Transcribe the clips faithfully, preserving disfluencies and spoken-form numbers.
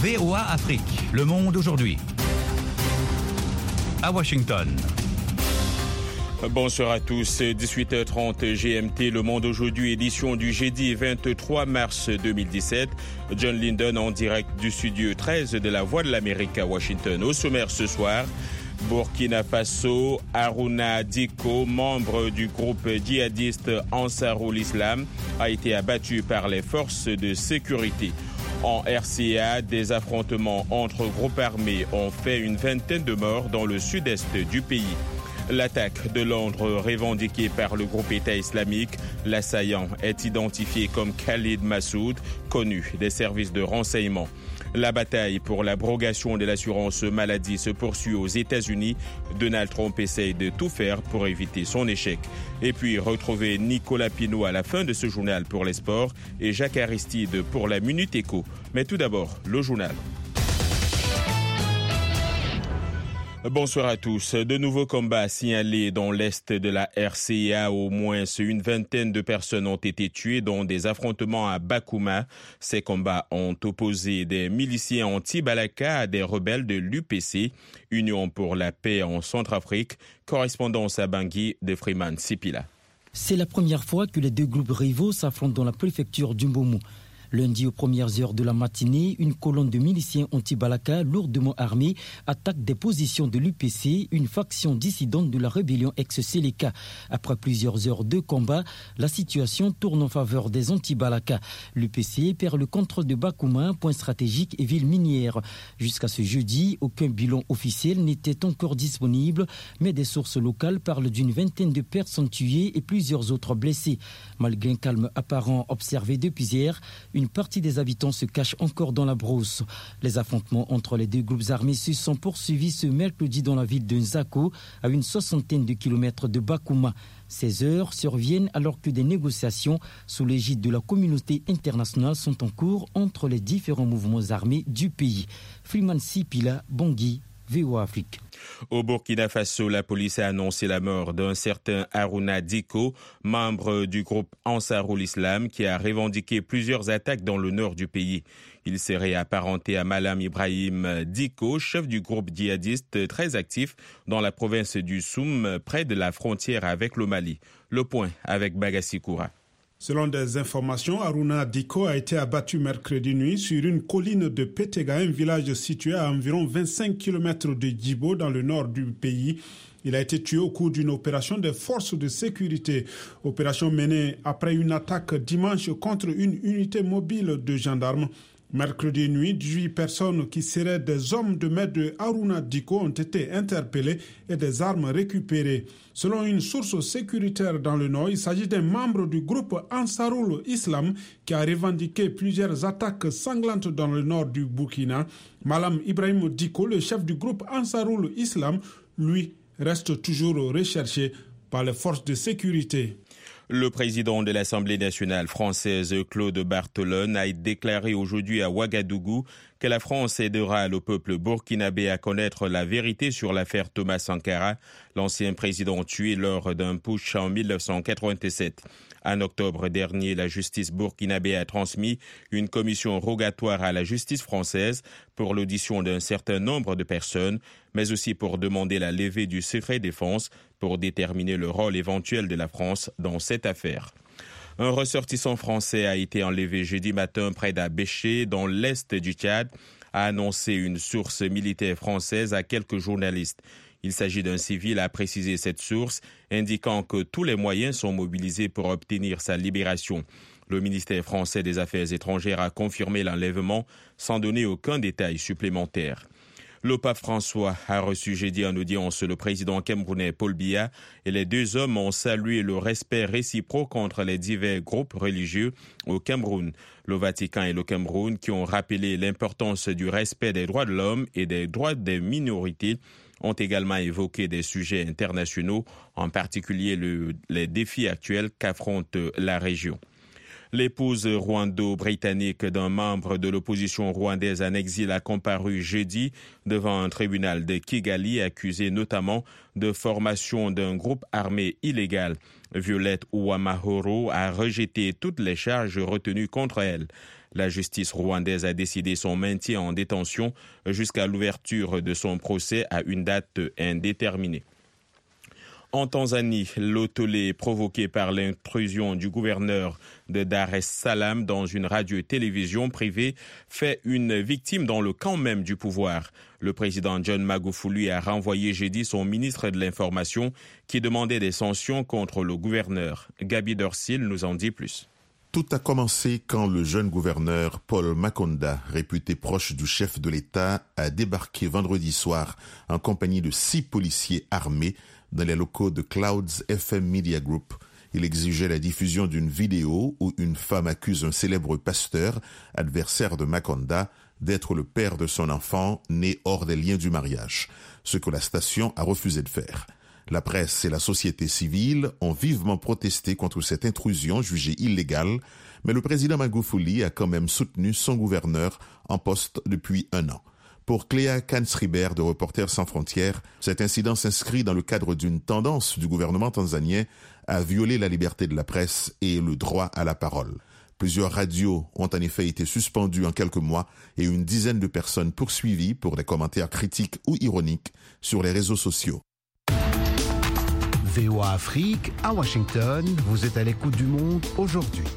V O A Afrique, le monde aujourd'hui. À Washington. Bonsoir à tous, dix-huit heures trente G M T, Le Monde aujourd'hui, édition du jeudi vingt-trois mars deux mille dix-sept. John Linden en direct du studio treize de la Voix de l'Amérique à Washington. Au sommaire ce soir, Burkina Faso, Harouna Dicko, membre du groupe djihadiste Ansarul Islam, a été abattu par les forces de sécurité. En R C A, des affrontements entre groupes armés ont fait une vingtaine de morts dans le sud-est du pays. L'attaque de Londres revendiquée par le groupe État islamique, l'assaillant est identifié comme Khalid Massoud, connu des services de renseignement. La bataille pour l'abrogation de l'assurance maladie se poursuit aux États-Unis. Donald Trump essaye de tout faire pour éviter son échec. Et puis, retrouvez Nicolas Pinault à la fin de ce journal pour les sports et Jacques Aristide pour la Minute Éco. Mais tout d'abord, le journal. Bonsoir à tous. De nouveaux combats signalés dans l'est de la R C A. Au moins une vingtaine de personnes ont été tuées dans des affrontements à Bakouma. Ces combats ont opposé des miliciens anti-Balaka à des rebelles de l'U P C, Union pour la paix en Centrafrique. Correspondance à Bangui de Freeman Sipila. C'est la première fois que les deux groupes rivaux s'affrontent dans la préfecture d'Umbomu. Lundi, aux premières heures de la matinée, une colonne de miliciens anti-Balaka lourdement armés attaque des positions de l'U P C, une faction dissidente de la rébellion ex-Seleka. Après plusieurs heures de combat, la situation tourne en faveur des anti-Balaka. L'U P C perd le contrôle de Bakouma, point stratégique et ville minière. Jusqu'à ce jeudi, aucun bilan officiel n'était encore disponible, mais des sources locales parlent d'une vingtaine de personnes tuées et plusieurs autres blessées. Malgré un calme apparent observé depuis hier, une partie des habitants se cache encore dans la brousse. Les affrontements entre les deux groupes armés se sont poursuivis ce mercredi dans la ville de Nzako, à une soixantaine de kilomètres de Bakouma. Ces heures surviennent alors que des négociations sous l'égide de la communauté internationale sont en cours entre les différents mouvements armés du pays. Freeman Sipila, Bangui, V O A Afrique. Au Burkina Faso, la police a annoncé la mort d'un certain Harouna Dicko, membre du groupe Ansarul Islam, qui a revendiqué plusieurs attaques dans le nord du pays. Il serait apparenté à Malam Ibrahim Dicko, chef du groupe djihadiste très actif dans la province du Soum, près de la frontière avec le Mali. Le point avec Bagassi Koura. Selon des informations, Harouna Dicko a été abattu mercredi nuit sur une colline de Pétéga, un village situé à environ vingt-cinq kilomètres de Djibo, dans le nord du pays. Il a été tué au cours d'une opération des forces de sécurité. Opération menée après une attaque dimanche contre une unité mobile de gendarmes. Mercredi nuit, dix-huit personnes qui seraient des hommes de main de Harouna Dicko ont été interpellées et des armes récupérées. Selon une source sécuritaire dans le nord, il s'agit d'un membre du groupe Ansarul Islam qui a revendiqué plusieurs attaques sanglantes dans le nord du Burkina. Malam Ibrahim Dicko, le chef du groupe Ansarul Islam, lui, reste toujours recherché par les forces de sécurité. Le président de l'Assemblée nationale française, Claude Barthelone, a déclaré aujourd'hui à Ouagadougou que la France aidera le peuple burkinabé à connaître la vérité sur l'affaire Thomas Sankara, l'ancien président tué lors d'un putsch en mille neuf cent quatre-vingt-sept. En octobre dernier, la justice burkinabé a transmis une commission rogatoire à la justice française pour l'audition d'un certain nombre de personnes, mais aussi pour demander la levée du secret défense pour déterminer le rôle éventuel de la France dans cette affaire. Un ressortissant français a été enlevé jeudi matin près d'Abéché, dans l'est du Tchad, a annoncé une source militaire française à quelques journalistes. Il s'agit d'un civil, a précisé cette source, indiquant que tous les moyens sont mobilisés pour obtenir sa libération. Le ministère français des Affaires étrangères a confirmé l'enlèvement sans donner aucun détail supplémentaire. Le pape François a reçu jeudi en audience le président camerounais Paul Biya et les deux hommes ont salué le respect réciproque entre les divers groupes religieux au Cameroun. Le Vatican et le Cameroun qui ont rappelé l'importance du respect des droits de l'homme et des droits des minorités ont également évoqué des sujets internationaux, en particulier le, les défis actuels qu'affronte la région. L'épouse rwando-britannique d'un membre de l'opposition rwandaise en exil a comparu jeudi devant un tribunal de Kigali accusé notamment de formation d'un groupe armé illégal. Violette Uwamahoro a rejeté toutes les charges retenues contre elle. La justice rwandaise a décidé son maintien en détention jusqu'à l'ouverture de son procès à une date indéterminée. En Tanzanie, le tollé provoqué par l'intrusion du gouverneur de Dar es Salaam dans une radio-télévision privée fait une victime dans le camp même du pouvoir. Le président John Magufuli a renvoyé jeudi son ministre de l'Information qui demandait des sanctions contre le gouverneur. Gabi Dorsil nous en dit plus. Tout a commencé quand le jeune gouverneur Paul Makonda, réputé proche du chef de l'État, a débarqué vendredi soir en compagnie de six policiers armés dans les locaux de Clouds F M Media Group. Il exigeait la diffusion d'une vidéo où une femme accuse un célèbre pasteur, adversaire de Makonda, d'être le père de son enfant né hors des liens du mariage, ce que la station a refusé de faire. La presse et la société civile ont vivement protesté contre cette intrusion jugée illégale, mais le président Magufuli a quand même soutenu son gouverneur en poste depuis un an. Pour Cléa Kansriber de Reporters sans frontières, cet incident s'inscrit dans le cadre d'une tendance du gouvernement tanzanien à violer la liberté de la presse et le droit à la parole. Plusieurs radios ont en effet été suspendues en quelques mois et une dizaine de personnes poursuivies pour des commentaires critiques ou ironiques sur les réseaux sociaux. V O A Afrique, à Washington, vous êtes à l'écoute du monde aujourd'hui.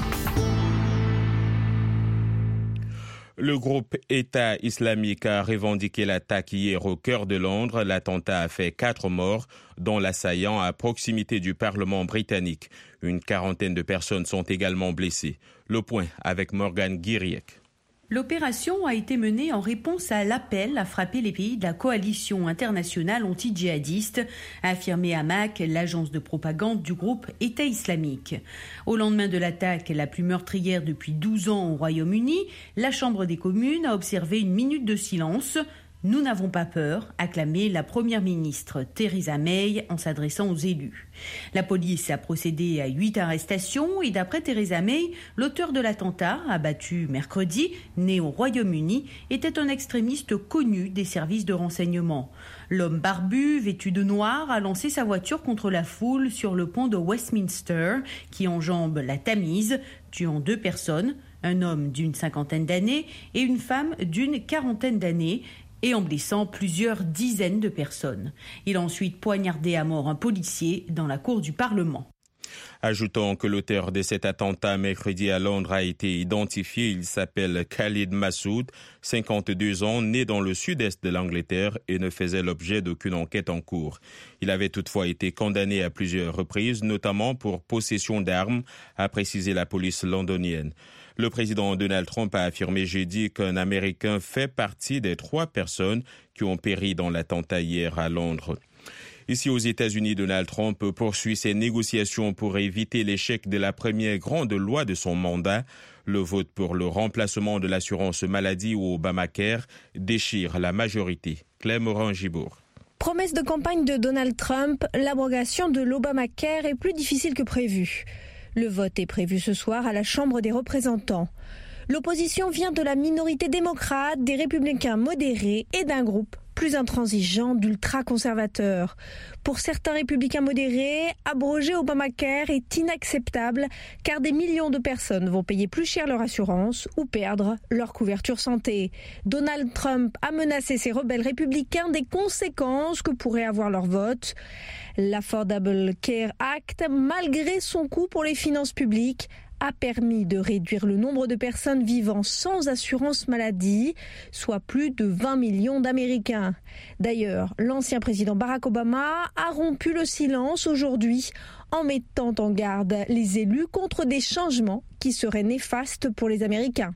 Le groupe État islamique a revendiqué l'attaque hier au cœur de Londres. L'attentat a fait quatre morts, dont l'assaillant à proximité du Parlement britannique. Une quarantaine de personnes sont également blessées. Le point avec Morgane Guiriec. L'opération a été menée en réponse à l'appel à frapper les pays de la coalition internationale anti-djihadiste, a affirmé Amaq, l'agence de propagande du groupe État islamique. Au lendemain de l'attaque la plus meurtrière depuis douze ans au Royaume-Uni, la Chambre des communes a observé une minute de silence. Nous n'avons pas peur, a clamé la première ministre Theresa May en s'adressant aux élus. La police a procédé à huit arrestations et d'après Theresa May, l'auteur de l'attentat, abattu mercredi, né au Royaume-Uni, était un extrémiste connu des services de renseignement. L'homme barbu, vêtu de noir, a lancé sa voiture contre la foule sur le pont de Westminster, qui enjambe la Tamise, tuant deux personnes, un homme d'une cinquantaine d'années et une femme d'une quarantaine d'années, et en blessant plusieurs dizaines de personnes. Il a ensuite poignardé à mort un policier dans la cour du Parlement. Ajoutons que l'auteur de cet attentat mercredi à Londres a été identifié. Il s'appelle Khalid Massoud, cinquante-deux ans, né dans le sud-est de l'Angleterre et ne faisait l'objet d'aucune enquête en cours. Il avait toutefois été condamné à plusieurs reprises, notamment pour possession d'armes, a précisé la police londonienne. Le président Donald Trump a affirmé jeudi qu'un Américain fait partie des trois personnes qui ont péri dans l'attentat hier à Londres. Ici aux États-Unis, Donald Trump poursuit ses négociations pour éviter l'échec de la première grande loi de son mandat. Le vote pour le remplacement de l'assurance maladie ou Obamacare déchire la majorité. Clem Morin-Gibourg. Promesse de campagne de Donald Trump, l'abrogation de l'Obamacare est plus difficile que prévu. Le vote est prévu ce soir à la Chambre des représentants. L'opposition vient de la minorité démocrate, des républicains modérés et d'un groupe plus intransigeant d'ultra-conservateurs. Pour certains républicains modérés, abroger Obamacare est inacceptable car des millions de personnes vont payer plus cher leur assurance ou perdre leur couverture santé. Donald Trump a menacé ces rebelles républicains des conséquences que pourrait avoir leur vote. L'Affordable Care Act, malgré son coût pour les finances publiques, a permis de réduire le nombre de personnes vivant sans assurance maladie, soit plus de vingt millions d'Américains. D'ailleurs, l'ancien président Barack Obama a rompu le silence aujourd'hui en mettant en garde les élus contre des changements qui seraient néfastes pour les Américains.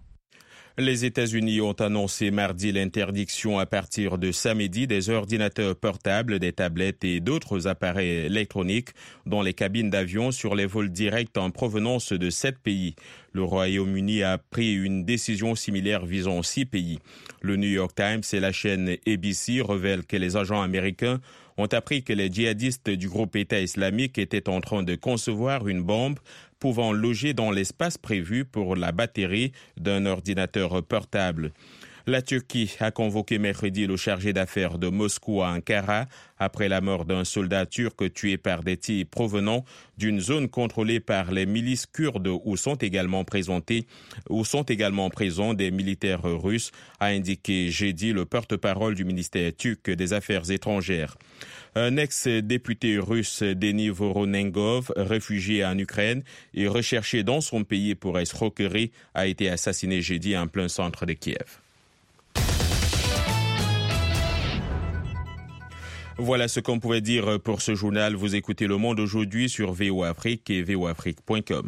Les États-Unis ont annoncé mardi l'interdiction à partir de samedi des ordinateurs portables, des tablettes et d'autres appareils électroniques dans les cabines d'avion sur les vols directs en provenance de sept pays. Le Royaume-Uni a pris une décision similaire visant six pays. Le New York Times et la chaîne A B C révèlent que les agents américains ont appris que les djihadistes du groupe État islamique étaient en train de concevoir une bombe pouvant loger dans l'espace prévu pour la batterie d'un ordinateur portable. La Turquie a convoqué mercredi le chargé d'affaires de Moscou à Ankara après la mort d'un soldat turc tué par des tirs provenant d'une zone contrôlée par les milices kurdes où sont également présentés, où sont également présents des militaires russes, a indiqué jeudi le porte-parole du ministère turc des Affaires étrangères. Un ex-député russe, Denis Voronengov, réfugié en Ukraine et recherché dans son pays pour escroquerie, a été assassiné jeudi en plein centre de Kiev. Voilà ce qu'on pouvait dire pour ce journal. Vous écoutez Le Monde aujourd'hui sur V O Afrique et v o afrique point com.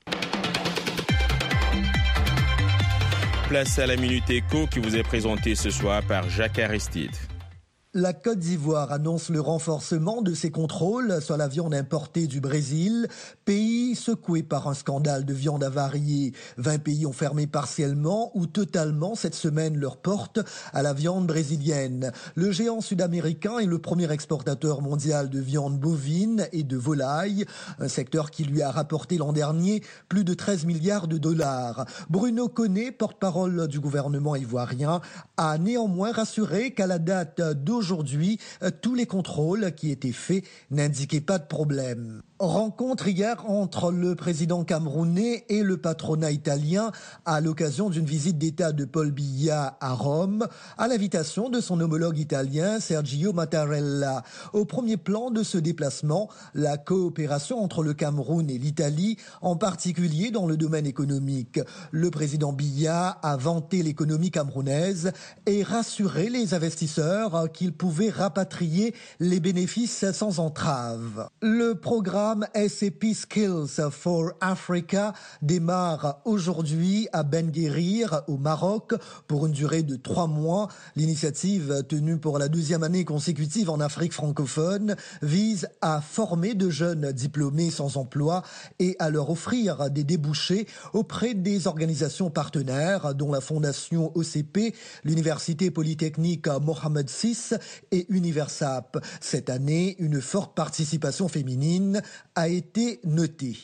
Place à la Minute Éco qui vous est présentée ce soir par Jacques Aristide. La Côte d'Ivoire annonce le renforcement de ses contrôles sur la viande importée du Brésil, pays secoué par un scandale de viande avariée. vingt pays ont fermé partiellement ou totalement cette semaine leurs portes à la viande brésilienne. Le géant sud-américain est le premier exportateur mondial de viande bovine et de volaille, un secteur qui lui a rapporté l'an dernier plus de treize milliards de dollars. Bruno Koné, porte-parole du gouvernement ivoirien, a néanmoins rassuré qu'à la date d'aujourd'hui, Aujourd'hui, tous les contrôles qui étaient faits n'indiquaient pas de problème. Rencontre hier entre le président camerounais et le patronat italien à l'occasion d'une visite d'État de Paul Biya à Rome, à l'invitation de son homologue italien Sergio Mattarella. Au premier plan de ce déplacement, la coopération entre le Cameroun et l'Italie, en particulier dans le domaine économique. Le président Biya a vanté l'économie camerounaise et rassuré les investisseurs qu'il pouvait rapatrier les bénéfices sans entrave. Le programme S A P Skills for Africa démarre aujourd'hui à Ben Guerir, au Maroc, pour une durée de trois mois. L'initiative, tenue pour la deuxième année consécutive en Afrique francophone, vise à former de jeunes diplômés sans emploi et à leur offrir des débouchés auprès des organisations partenaires, dont la Fondation O C P, l'Université Polytechnique Mohamed six et Universap. Cette année, une forte participation féminine a été notée.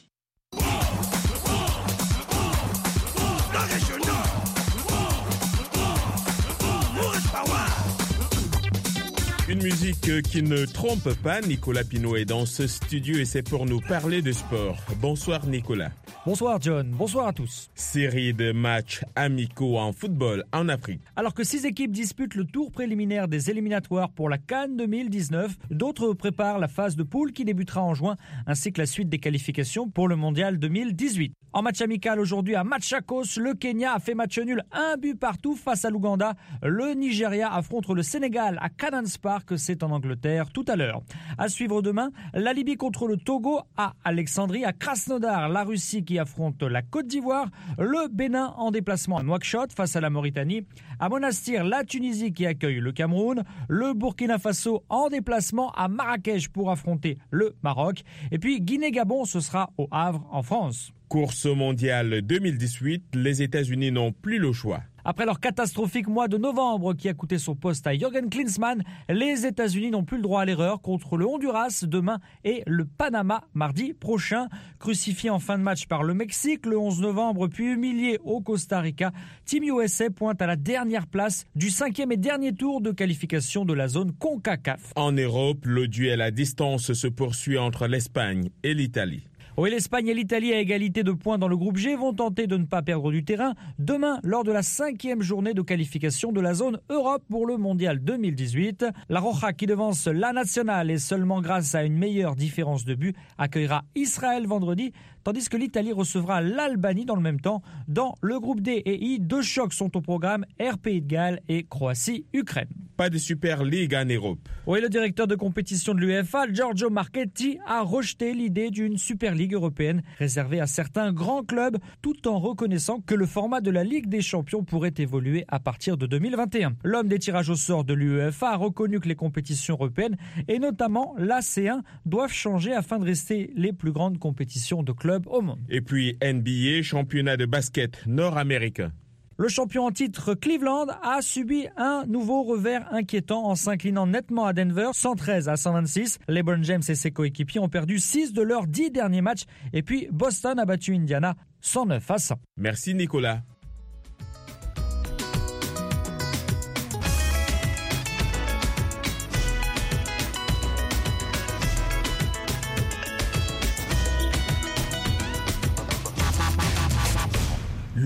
Une musique qui ne trompe pas. Nicolas Pinault est dans ce studio et c'est pour nous parler de sport. Bonsoir Nicolas. Bonsoir John, bonsoir à tous. Série de matchs amicaux en football en Afrique. Alors que six équipes disputent le tour préliminaire des éliminatoires pour la CAN deux mille dix-neuf, d'autres préparent la phase de poule qui débutera en juin, ainsi que la suite des qualifications pour le mondial deux mille dix-huit. En match amical aujourd'hui à Machakos, le Kenya a fait match nul, un but partout face à l'Ouganda. Le Nigeria affronte le Sénégal à Canans Park, c'est en Angleterre tout à l'heure. À suivre demain, la Libye contre le Togo à Alexandrie, à Krasnodar, la Russie qui affronte la Côte d'Ivoire, le Bénin en déplacement à Nouakchott face à la Mauritanie, à Monastir, la Tunisie qui accueille le Cameroun, le Burkina Faso en déplacement à Marrakech pour affronter le Maroc, et puis Guinée-Gabon, ce sera au Havre en France. Course mondiale deux mille dix-huit, les États-Unis n'ont plus le choix. Après leur catastrophique mois de novembre qui a coûté son poste à Jürgen Klinsmann, les États-Unis n'ont plus le droit à l'erreur contre le Honduras demain et le Panama mardi prochain. Crucifié en fin de match par le Mexique le onze novembre, puis humilié au Costa Rica, Team U S A pointe à la dernière place du cinquième et dernier tour de qualification de la zone CONCACAF. En Europe, le duel à distance se poursuit entre l'Espagne et l'Italie. Oui, l'Espagne et l'Italie à égalité de points dans le groupe G vont tenter de ne pas perdre du terrain demain lors de la cinquième journée de qualification de la zone Europe pour le mondial deux mille dix-huit. La Roja, qui devance la Nationale et seulement grâce à une meilleure différence de but, accueillera Israël vendredi, tandis que l'Italie recevra l'Albanie dans le même temps. Dans le groupe D et I, deux chocs sont au programme, R Pays de Galles et Croatie-Ukraine. Pas de Super League en Europe. Oui, le directeur de compétition de l'UEFA, Giorgio Marchetti, a rejeté l'idée d'une Super League européenne réservée à certains grands clubs, tout en reconnaissant que le format de la Ligue des Champions pourrait évoluer à partir de deux mille vingt et un. L'homme des tirages au sort de l'UEFA a reconnu que les compétitions européennes, et notamment la C un, doivent changer afin de rester les plus grandes compétitions de clubs au monde. Et puis N B A, championnat de basket nord-américain. Le champion en titre Cleveland a subi un nouveau revers inquiétant en s'inclinant nettement à Denver, cent treize à cent vingt-six. LeBron James et ses coéquipiers ont perdu six de leurs dix derniers matchs. Et puis Boston a battu Indiana cent neuf à cent. Merci Nicolas.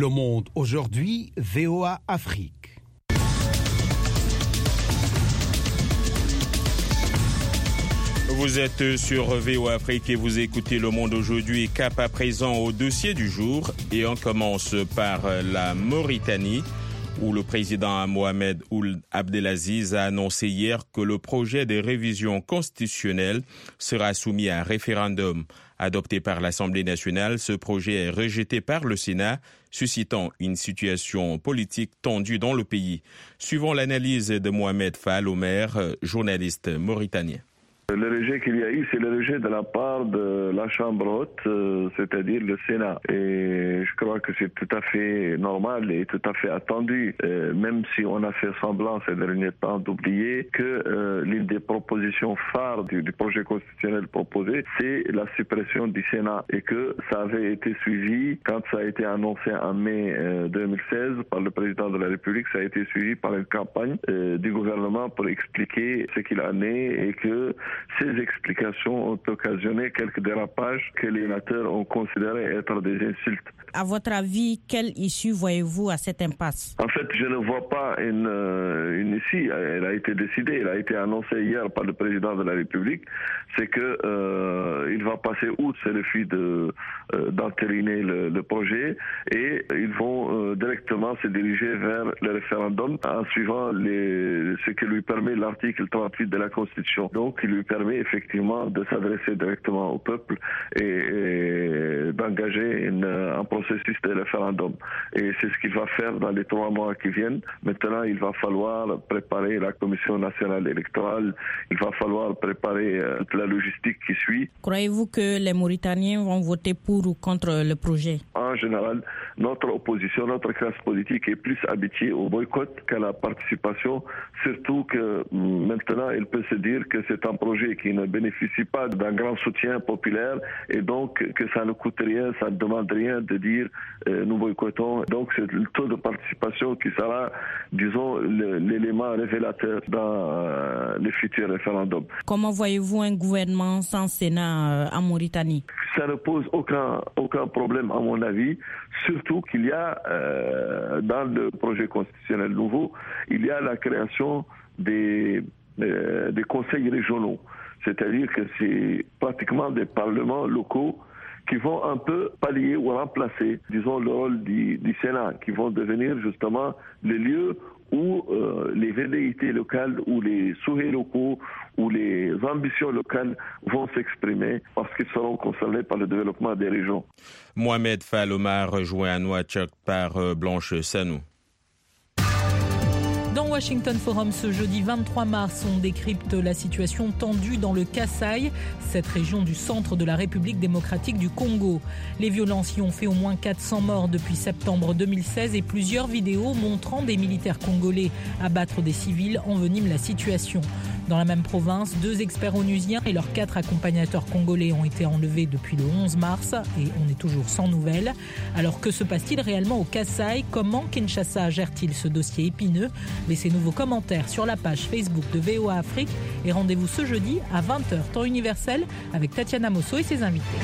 Le Monde aujourd'hui, V O A Afrique. Vous êtes sur V O A Afrique et vous écoutez Le Monde aujourd'hui. Cap à présent au dossier du jour. Et on commence par la Mauritanie, où le président Mohamed Ould Abdelaziz a annoncé hier que le projet de révision constitutionnelle sera soumis à un référendum. Adopté par l'Assemblée nationale, ce projet est rejeté par le Sénat, suscitant une situation politique tendue dans le pays. Suivant l'analyse de Mohamed Fall Omer, journaliste mauritanien. Le rejet qu'il y a eu, c'est le rejet de la part de la Chambre haute, euh, c'est-à-dire le Sénat. Et je crois que c'est tout à fait normal et tout à fait attendu, euh, même si on a fait semblant ces derniers temps d'oublier que euh, l'une des propositions phares du, du projet constitutionnel proposé, c'est la suppression du Sénat. Et que ça avait été suivi, quand ça a été annoncé en mai euh, deux mille seize par le président de la République, ça a été suivi par une campagne euh, du gouvernement pour expliquer ce qu'il en est et que ces explications ont occasionné quelques dérapages que les sénateurs ont considérés être des insultes. À votre avis, quelle issue voyez-vous à cette impasse? En fait, je ne vois pas une, une issue. Elle a été décidée, elle a été annoncée hier par le président de la République. C'est que euh, il va passer outre ce refus de euh, d'entériner le, le projet et ils vont euh, directement se diriger vers le référendum en suivant les, ce que lui permet l'article trente-huit de la Constitution. Donc, il lui permet effectivement de s'adresser directement au peuple et, et d'engager une, un processus de référendum. Et c'est ce qu'il va faire dans les trois mois qui viennent. Maintenant, il va falloir préparer la Commission nationale électorale, il va falloir préparer euh, la logistique qui suit. Croyez-vous que les Mauritaniens vont voter pour ou contre le projet? En général, notre opposition, notre classe politique est plus habituée au boycott qu'à la participation, surtout que maintenant, elle peut se dire que c'est un projet qui ne bénéficie pas d'un grand soutien populaire et donc que ça ne coûte rien, ça ne demande rien de dire euh, nous boycottons. Donc c'est le taux de participation qui sera, disons, le, l'élément révélateur dans euh, le futur référendum. Comment voyez-vous un gouvernement sans Sénat euh, en Mauritanie? Ça ne pose aucun, aucun problème à mon avis, surtout qu'il y a euh, dans le projet constitutionnel nouveau, il y a la création des Euh, des conseils régionaux, c'est-à-dire que c'est pratiquement des parlements locaux qui vont un peu pallier ou remplacer, disons, le rôle du, du Sénat, qui vont devenir justement les lieux où euh, les velléités locales, ou les souhaits locaux, ou les ambitions locales vont s'exprimer parce qu'ils seront concernés par le développement des régions. Mohamed Fall Omer, rejoint à Nouakchott par Blanche Sanou. Dans Washington Forum, ce jeudi vingt-trois mars, on décrypte la situation tendue dans le Kasaï, cette région du centre de la République démocratique du Congo. Les violences y ont fait au moins quatre cents morts depuis septembre deux mille seize et plusieurs vidéos montrant des militaires congolais abattre des civils enveniment la situation. Dans la même province, deux experts onusiens et leurs quatre accompagnateurs congolais ont été enlevés depuis le onze mars et on est toujours sans nouvelles. Alors que se passe-t-il réellement au Kasaï? Comment Kinshasa gère-t-il ce dossier épineux? Laissez-nous vos commentaires sur la page Facebook de V O A Afrique et rendez-vous ce jeudi à vingt heures temps universel avec Tatiana Mosso et ses invités.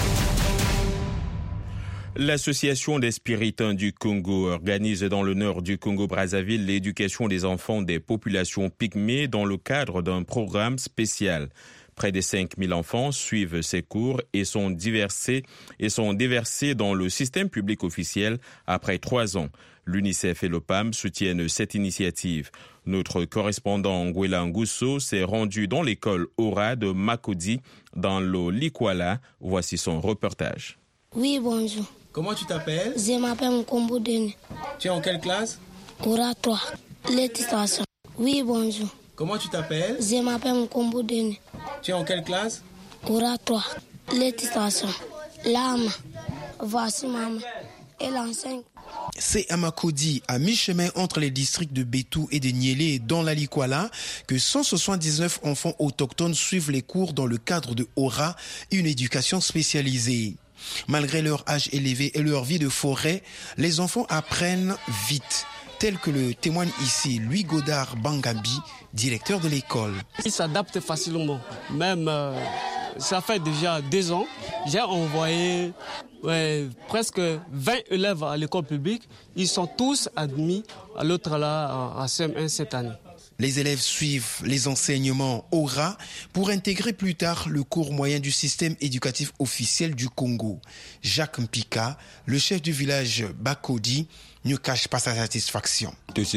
L'Association des Spiritains du Congo organise dans le nord du Congo-Brazzaville l'éducation des enfants des populations pygmées dans le cadre d'un programme spécial. Près de cinq mille enfants suivent ces cours et sont déversés, et sont déversés dans le système public officiel après trois ans. L'UNICEF et le P A M soutiennent cette initiative. Notre correspondant Nguela Ngusso s'est rendu dans l'école Ora de Makodi dans le Likwala. Voici son reportage. Oui, bonjour. Comment tu t'appelles? Je m'appelle Nkombo Dene. Tu es en quelle classe? Ora trois. L'éducation. Oui, bonjour. Comment tu t'appelles? Je m'appelle Nkombo Dene. Tu es en quelle classe? Ora trois. L'éducation. L'âme. Voici maman. Elle enseigne. C'est à Makodi, à mi-chemin entre les districts de Bétou et de Niélé dans la Likwala, que cent soixante-dix-neuf enfants autochtones suivent les cours dans le cadre de Ora, une éducation spécialisée. Malgré leur âge élevé et leur vie de forêt, les enfants apprennent vite, tel que le témoigne ici Louis Godard Bangambi, directeur de l'école. Ils s'adaptent facilement, même euh, ça fait déjà deux ans, j'ai envoyé ouais, presque vingt élèves à l'école publique. Ils sont tous admis à l'autre là, à C M un cette année. Les élèves suivent les enseignements Aura pour intégrer plus tard le cours moyen du système éducatif officiel du Congo. Jacques Mpika, le chef du village Bakodi, ne cache pas sa satisfaction.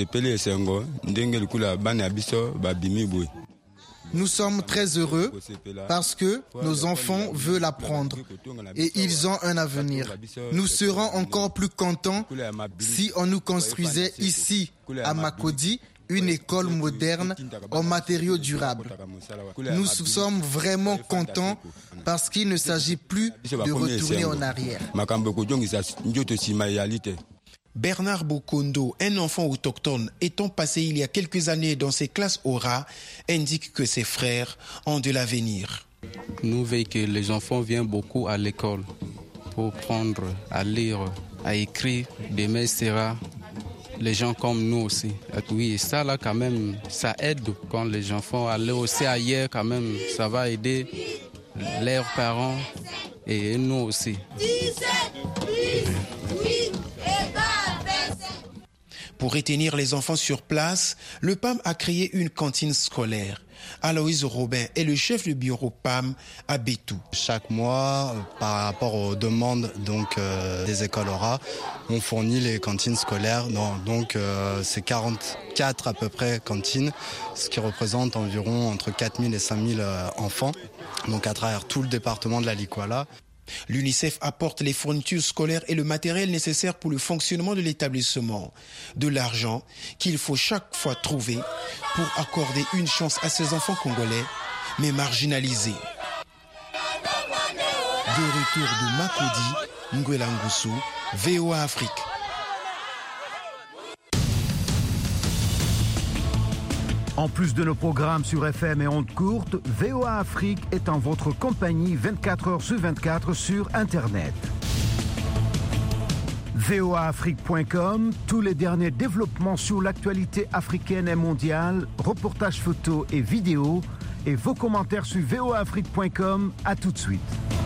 Nous sommes très heureux parce que nos enfants veulent apprendre et ils ont un avenir. Nous serons encore plus contents si on nous construisait ici, à Makodi, une école moderne en matériaux durables. Nous sommes vraiment contents parce qu'il ne s'agit plus de retourner en arrière. Bernard Bokondo, un enfant autochtone étant passé il y a quelques années dans ses classes Aura, indique que ses frères ont de l'avenir. Nous veillons que les enfants viennent beaucoup à l'école pour apprendre à lire, à écrire. Demain sera les gens comme nous aussi. Et oui, ça là quand même, ça aide quand les enfants allaient aussi ailleurs quand même, ça va aider leurs parents et nous aussi. Pour retenir les enfants sur place, le P A M a créé une cantine scolaire. Aloïse Robin est le chef du bureau P A M à Bétou. Chaque mois, par rapport aux demandes donc, euh, des écoles Aura, on fournit les cantines scolaires. Non, donc euh, c'est quarante-quatre à peu près cantines, ce qui représente environ entre quatre mille et cinq mille euh, enfants, donc à travers tout le département de la Likwala. L'UNICEF apporte les fournitures scolaires et le matériel nécessaire pour le fonctionnement de l'établissement. De l'argent qu'il faut chaque fois trouver pour accorder une chance à ces enfants congolais, mais marginalisés. De retour de Makodi, Nguela Ngusu, V O A Afrique. En plus de nos programmes sur F M et ondes courtes, V O A Afrique est en votre compagnie vingt-quatre heures sur vingt-quatre sur Internet. V O A Afrique point com, tous les derniers développements sur l'actualité africaine et mondiale, reportages photos et vidéos, et vos commentaires sur V O A Afrique point com. À tout de suite.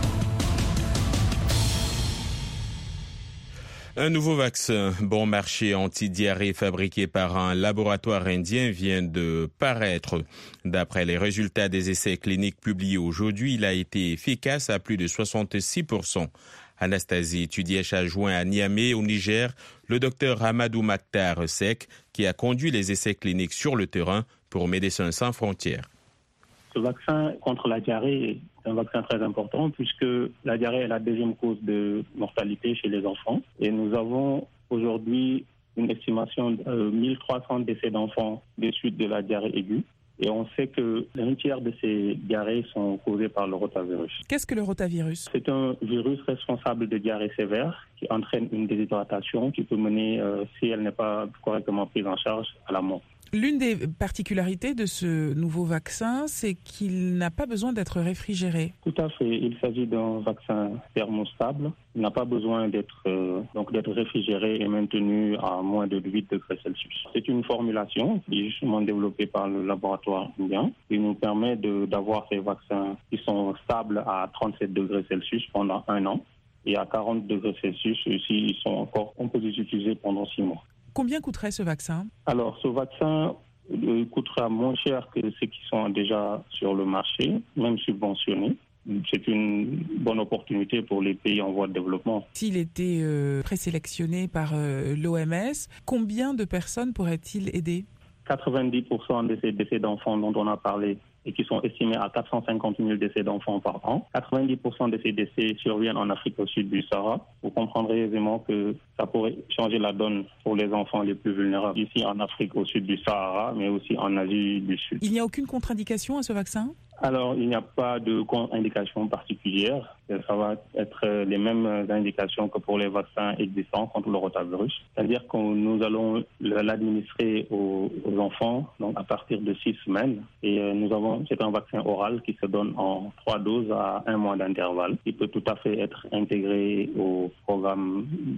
Un nouveau vaccin bon marché anti-diarrhée fabriqué par un laboratoire indien vient de paraître. D'après les résultats des essais cliniques publiés aujourd'hui, il a été efficace à plus de soixante-six pour cent. Anastasie Tudièche a joint à Niamey, au Niger, le docteur Amadou Makhtar Sek, qui a conduit les essais cliniques sur le terrain pour Médecins sans frontières. Ce vaccin contre la diarrhée est un vaccin très important puisque la diarrhée est la deuxième cause de mortalité chez les enfants. Et nous avons aujourd'hui une estimation de mille trois cents décès d'enfants des suites de la diarrhée aiguë. Et on sait que un tiers de ces diarrhées sont causées par le rotavirus. Qu'est-ce que le rotavirus ? C'est un virus responsable de diarrhée sévère qui entraîne une déshydratation qui peut mener, euh, si elle n'est pas correctement prise en charge, à la mort. L'une des particularités de ce nouveau vaccin, c'est qu'il n'a pas besoin d'être réfrigéré. Tout à fait. Il s'agit d'un vaccin thermostable. Il n'a pas besoin d'être, euh, donc d'être réfrigéré et maintenu à moins de huit degrés Celsius. C'est une formulation qui est justement développée par le laboratoire indien qui nous permet de, d'avoir ces vaccins qui sont stables à trente-sept degrés Celsius pendant un an. Et à quarante degrés Celsius, aussi, ils sont encore, on peut les utiliser pendant six mois. Combien coûterait ce vaccin ? Alors, ce vaccin euh, coûtera moins cher que ceux qui sont déjà sur le marché, même subventionnés. C'est une bonne opportunité pour les pays en voie de développement. S'il était euh, présélectionné par euh, l'O M S, combien de personnes pourrait-il aider ? quatre-vingt-dix pour cent de ces décès d'enfants dont on a parlé et qui sont estimés à quatre cent cinquante mille décès d'enfants par an. quatre-vingt-dix pour cent de ces décès surviennent en Afrique au sud du Sahara. Vous comprendrez aisément que ça pourrait changer la donne pour les enfants les plus vulnérables ici en Afrique au sud du Sahara, mais aussi en Asie du Sud. Il n'y a aucune contre-indication à ce vaccin ? Alors, il n'y a pas de contre-indication particulière. Ça va être les mêmes indications que pour les vaccins existants contre le rotavirus. C'est-à-dire que nous allons l'administrer aux, aux enfants donc à partir de six semaines. Et nous avons, c'est un vaccin oral qui se donne en trois doses à un mois d'intervalle. Il peut tout à fait être intégré au programme élargi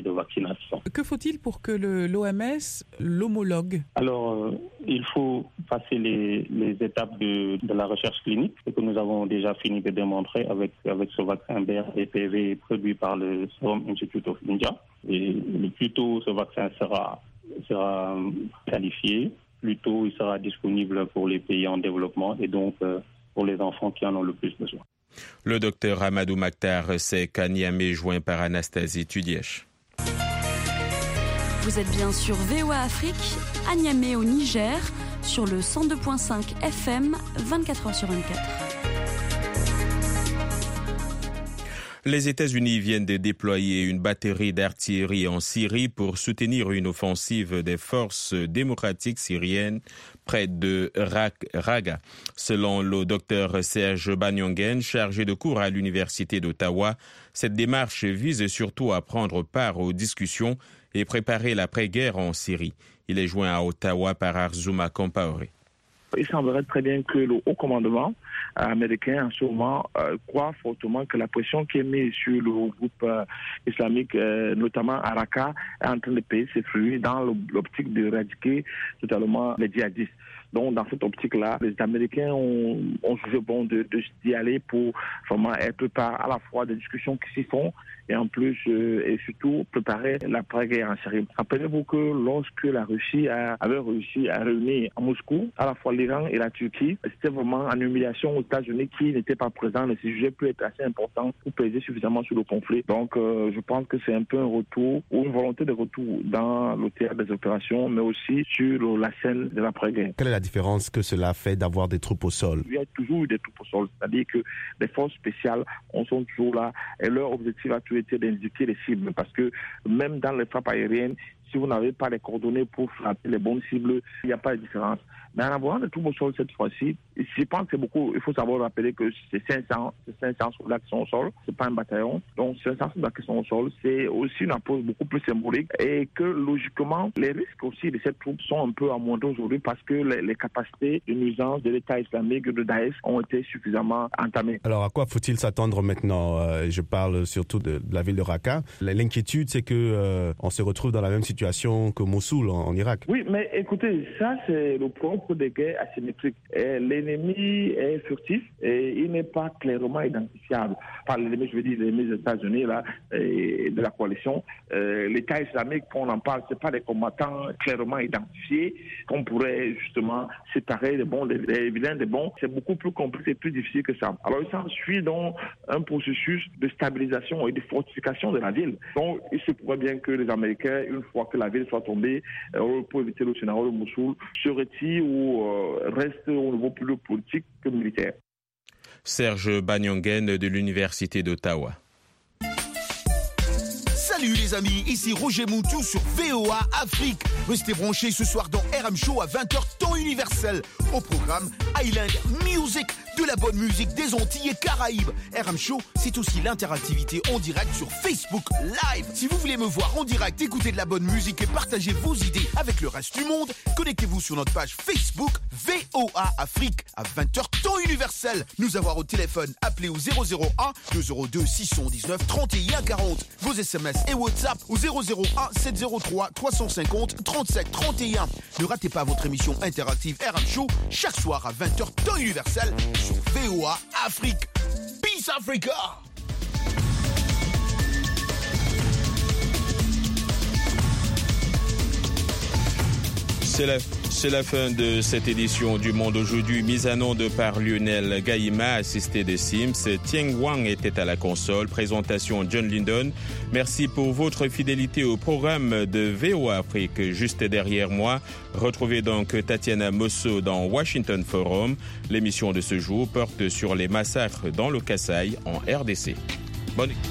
de vaccination. Que faut-il pour que le, l'O M S l'homologue? Alors, euh, il faut passer les, les étapes de, de la recherche clinique, ce que nous avons déjà fini de démontrer avec, avec ce vaccin B R D P V produit par le Serum Institute of India. Et le plus tôt ce vaccin sera, sera qualifié, plus tôt il sera disponible pour les pays en développement et donc euh, pour les enfants qui en ont le plus besoin. Le docteur Amadou Makhtar Seck à Niamey, joint par Anastasie Tudièche. Vous êtes bien sur V O A Afrique, à Niamey au Niger, sur le cent deux virgule cinq F M, vingt-quatre heures sur vingt-quatre. Les États-Unis viennent de déployer une batterie d'artillerie en Syrie pour soutenir une offensive des forces démocratiques syriennes près de Raqqa. Selon le docteur Serge Banyongen, chargé de cours à l'Université d'Ottawa, cette démarche vise surtout à prendre part aux discussions et préparer l'après-guerre en Syrie. Il est joint à Ottawa par Arzouma Compaoré. Il semblerait très bien que le haut commandement américain en ce moment euh, croit fortement que la pression qui est mise sur le groupe euh, islamique, euh, notamment à Raqqa, est en train de payer ses fruits dans l'optique d'éradiquer totalement les djihadistes. Donc, dans cette optique-là, les Américains ont, ont jugé bon de, de, d'y aller pour vraiment être part à la fois des discussions qui s'y font et en plus, euh, et surtout, préparer l'après-guerre en Syrie. Rappelez-vous que lorsque la Russie a, avait réussi à réunir à Moscou à la fois l'Iran et la Turquie, c'était vraiment en humiliation aux États-Unis qui n'étaient pas présents. Le sujet peut être assez important pour peser suffisamment sur le conflit. Donc, euh, je pense que c'est un peu un retour ou une volonté de retour dans le théâtre des opérations, mais aussi sur la scène de l'après-guerre. Quelle est la différence que cela fait d'avoir des troupes au sol? Il y a toujours eu des troupes au sol, c'est-à-dire que les forces spéciales sont toujours là et leur objectif a toujours été d'indiquer les cibles parce que même dans les frappes aériennes, si vous n'avez pas les coordonnées pour frapper les bonnes cibles, il n'y a pas de différence. Mais en avoir des troupes au sol cette fois-ci, je pense que c'est beaucoup. Il faut savoir rappeler que c'est cinq cents, c'est cinq cents soldats qui sont au sol, c'est pas un bataillon. Donc cinq cents soldats qui sont au sol, c'est aussi une approche beaucoup plus symbolique et que logiquement, les risques aussi de cette troupe sont un peu amoindris aujourd'hui parce que les, les capacités de nuisance de l'État islamique de Daesh ont été suffisamment entamées. Alors à quoi faut-il s'attendre maintenant? euh, Je parle surtout de, de la ville de Raqqa. L'inquiétude, c'est que euh, on se retrouve dans la même situation que Mossoul en, en Irak. Oui, mais écoutez, ça c'est le propre des guerres asymétriques. L'ennemi est furtif et il n'est pas clairement identifiable. Par l'ennemi, je veux dire l'ennemi des États-Unis là, et de la coalition. Euh, L'État islamique, quand on en parle, c'est pas des combattants clairement identifiés qu'on pourrait justement séparer les bons, les vilains des bons. C'est beaucoup plus compliqué et plus difficile que ça. Alors il s'ensuit donc un processus de stabilisation et de fortification de la ville. Donc il se pourrait bien que les Américains, une fois que la ville soit tombée, euh, pour éviter le scénario de Mossoul, se retirent ou euh, restent au niveau plus politique que militaire. Serge Banyongen de l'Université d'Ottawa. Salut les amis, ici Roger Moutou sur V O A Afrique. Restez branchés ce soir dans R M Show à vingt heures temps universel. Au programme Island Music, de la bonne musique des Antilles et Caraïbes. R M Show, c'est aussi l'interactivité en direct sur Facebook Live. Si vous voulez me voir en direct, écouter de la bonne musique et partager vos idées avec le reste du monde, connectez-vous sur notre page Facebook V O A Afrique à vingt heures temps universel. Nous avoir au téléphone, appelez au zéro zéro un deux zéro deux six un neuf trente et un quarante. Vos S M S et WhatsApp au zéro zéro un sept zéro trois trois cent cinquante trente-sept trente et un. Ne ratez pas votre émission interactive R M Show chaque soir à vingt heures temps universel sur V O A Afrique. Peace Africa! C'est la, c'est la fin de cette édition du Monde aujourd'hui, mise en onde par Lionel Gaïma, assisté de Sims. Tieng Wang était à la console, présentation John Lindon. Merci pour votre fidélité au programme de V O A Afrique. Juste derrière moi, retrouvez donc Tatiana Mosso dans Washington Forum. L'émission de ce jour porte sur les massacres dans le Kasaï en R D C. Bonne nuit.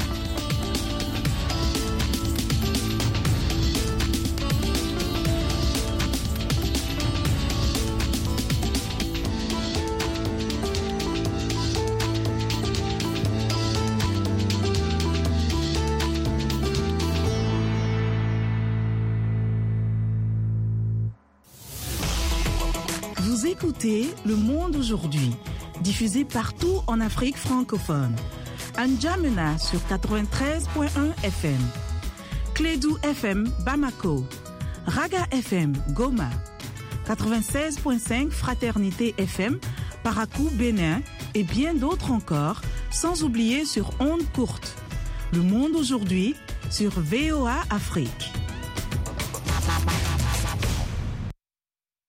Écoutez Le Monde aujourd'hui, diffusé partout en Afrique francophone. À N'Djamena sur quatre-vingt-treize virgule un F M. Clédou F M Bamako, Raga F M Goma, quatre-vingt-seize virgule cinq Fraternité F M Parakou Bénin et bien d'autres encore, sans oublier sur ondes courtes. Le monde aujourd'hui sur V O A Afrique.